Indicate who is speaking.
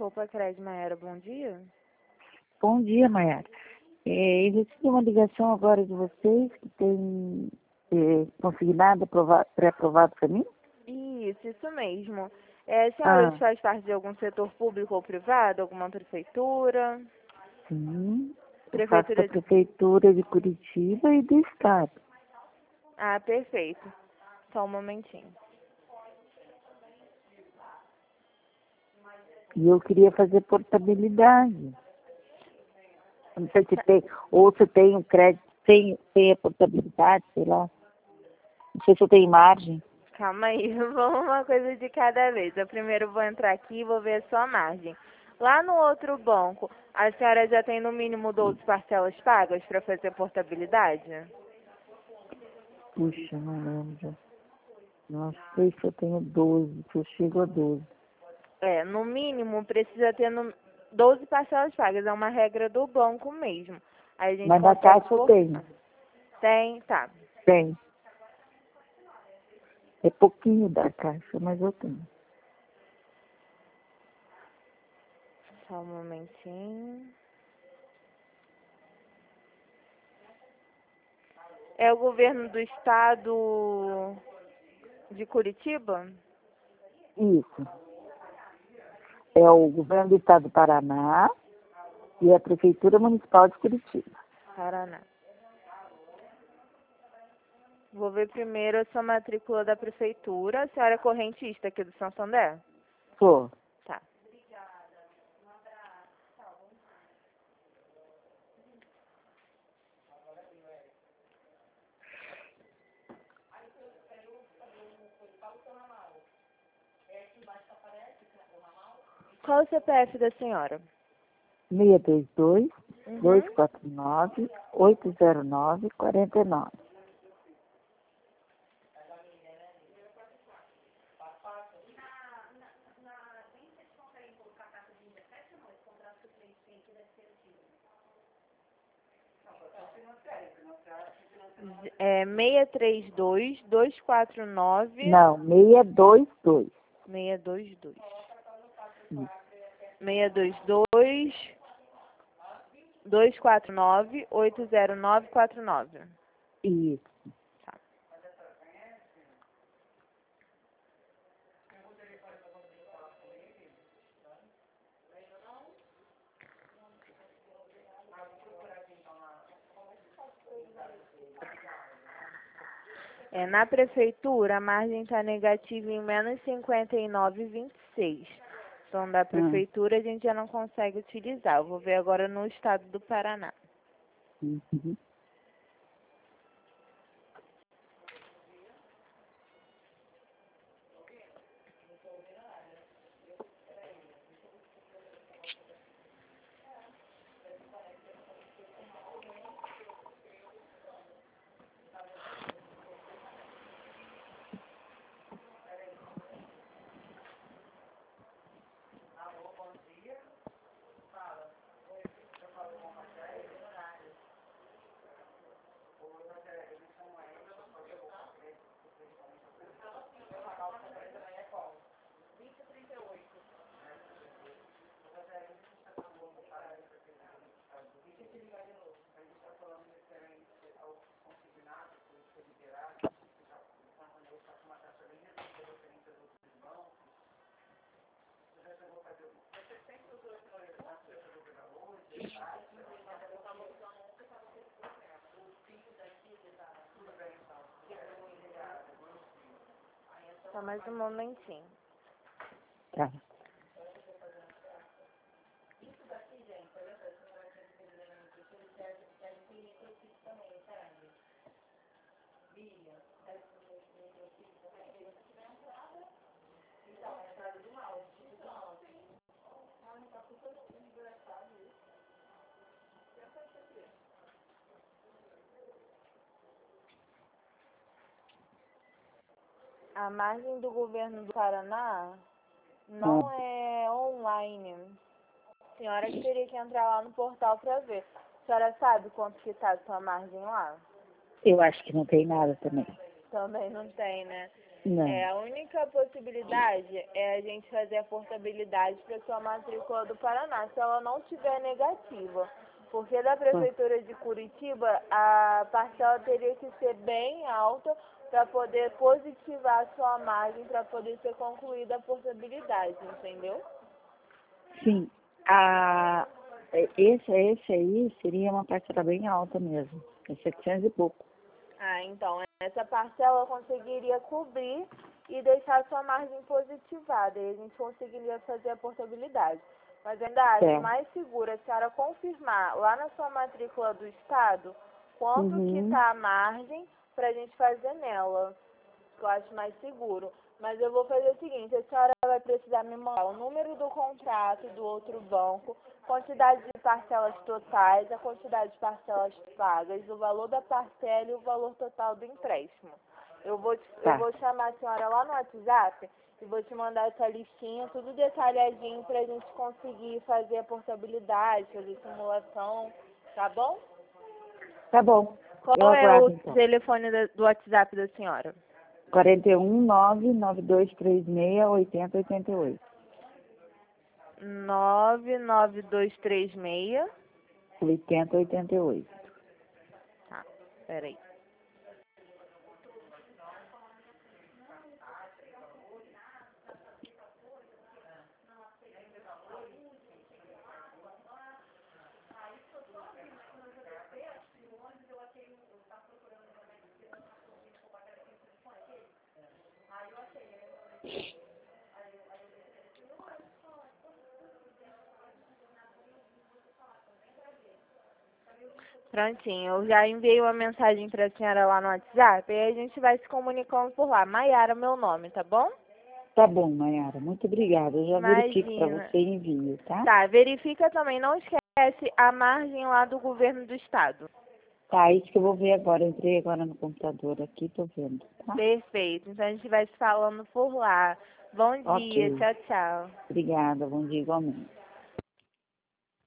Speaker 1: Roupa Crédito Maiara, bom dia.
Speaker 2: Bom dia, Maiara. Eu recebi uma ligação agora de vocês que tem consignado pré-aprovado para mim?
Speaker 1: Isso mesmo. A senhora faz parte de algum setor público ou privado, alguma prefeitura?
Speaker 2: Sim, eu faço da Prefeitura de Curitiba e do Estado.
Speaker 1: Ah, perfeito. Só um momentinho.
Speaker 2: E eu queria fazer portabilidade. Não sei se tem, ou se tem um crédito, tem a portabilidade, sei lá. Não sei se eu tenho margem.
Speaker 1: Calma aí, vamos uma coisa de cada vez. Eu primeiro vou entrar aqui e vou ver a sua margem. Lá no outro banco, a senhora já tem no mínimo 12 parcelas pagas para fazer portabilidade?
Speaker 2: Puxa, não lembro. Não sei se eu tenho 12, se eu chego a 12.
Speaker 1: No mínimo precisa ter 12 parcelas pagas. É uma regra do banco mesmo. Aí a gente
Speaker 2: Mas na Caixa eu tenho.
Speaker 1: Tem, tá.
Speaker 2: Tem. É pouquinho da Caixa, mas eu tenho.
Speaker 1: Só um momentinho. É o governo do estado de Curitiba?
Speaker 2: Isso. É o governo do estado do Paraná e a Prefeitura Municipal de Curitiba.
Speaker 1: Paraná. Vou ver primeiro a sua matrícula da prefeitura. A senhora é correntista aqui do Santander?
Speaker 2: Sou.
Speaker 1: Tá. Qual é o CPF da senhora?
Speaker 2: 622 249 809 49.
Speaker 1: É 632 249
Speaker 2: Não, 622.
Speaker 1: 622.
Speaker 2: Isso.
Speaker 1: 622 249 80949.
Speaker 2: Isso.
Speaker 1: Tá. Na prefeitura, a margem está negativa em menos 59,26. Então, da prefeitura, a gente já não consegue utilizar. Eu vou ver agora no estado do Paraná.
Speaker 2: Uhum.
Speaker 1: Só mais um momentinho.
Speaker 2: Tá.
Speaker 1: A margem do governo do Paraná não é online. A senhora que teria que entrar lá no portal para ver. A senhora sabe quanto que está a sua margem lá?
Speaker 2: Eu acho que não tem nada também.
Speaker 1: Também não tem, né?
Speaker 2: Não.
Speaker 1: A única possibilidade é a gente fazer a portabilidade para sua matrícula do Paraná, se ela não tiver negativa. Porque da Prefeitura de Curitiba, a parcela teria que ser bem alta para poder positivar a sua margem, para poder ser concluída a portabilidade, entendeu?
Speaker 2: Sim. Esse aí seria uma parcela bem alta mesmo. É 700 e pouco.
Speaker 1: Então, essa parcela eu conseguiria cobrir e deixar a sua margem positivada, e a gente conseguiria fazer a portabilidade. Mas ainda acho mais seguro a senhora confirmar lá na sua matrícula do Estado quanto que está a margem para a gente fazer nela. Eu acho mais seguro. Mas eu vou fazer o seguinte, a senhora vai precisar me mandar o número do contrato do outro banco, quantidade de parcelas totais, a quantidade de parcelas pagas, o valor da parcela e o valor total do empréstimo. Eu vou chamar a senhora lá no WhatsApp e vou te mandar essa listinha, tudo detalhadinho para a gente conseguir fazer a portabilidade, fazer simulação, tá bom?
Speaker 2: Tá bom.
Speaker 1: Qual é o telefone do WhatsApp da senhora?
Speaker 2: 41992368088.
Speaker 1: 99236
Speaker 2: 8088.
Speaker 1: Tá, peraí. Prontinho, eu já enviei uma mensagem para a senhora lá no WhatsApp e a gente vai se comunicando por lá. Maiara, meu nome, tá bom?
Speaker 2: Tá bom, Maiara. Muito obrigada. Eu já verifico para você e envio, tá?
Speaker 1: Tá, verifica também. Não esquece a margem lá do governo do estado.
Speaker 2: Tá, isso que eu vou ver agora. Eu entrei agora no computador aqui, tô vendo. Tá?
Speaker 1: Perfeito. Então a gente vai se falando por lá. Bom dia. Tchau, tchau.
Speaker 2: Obrigada. Bom dia igualmente.